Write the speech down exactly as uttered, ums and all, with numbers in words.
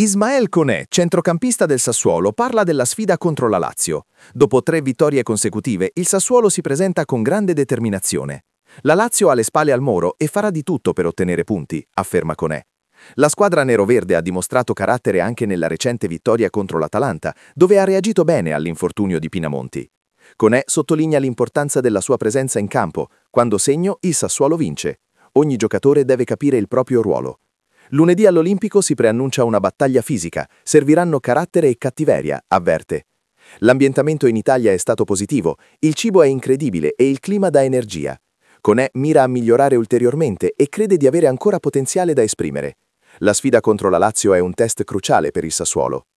Ismael Koné, centrocampista del Sassuolo, parla della sfida contro la Lazio. Dopo tre vittorie consecutive, il Sassuolo si presenta con grande determinazione. La Lazio ha le spalle al muro e farà di tutto per ottenere punti, afferma Koné. La squadra neroverde ha dimostrato carattere anche nella recente vittoria contro l'Atalanta, dove ha reagito bene all'infortunio di Pinamonti. Koné sottolinea l'importanza della sua presenza in campo. Quando segno, il Sassuolo vince. Ogni giocatore deve capire il proprio ruolo. Lunedì all'Olimpico si preannuncia una battaglia fisica, serviranno carattere e cattiveria, avverte. L'ambientamento in Italia è stato positivo, il cibo è incredibile e il clima dà energia. Koné mira a migliorare ulteriormente e crede di avere ancora potenziale da esprimere. La sfida contro la Lazio è un test cruciale per il Sassuolo.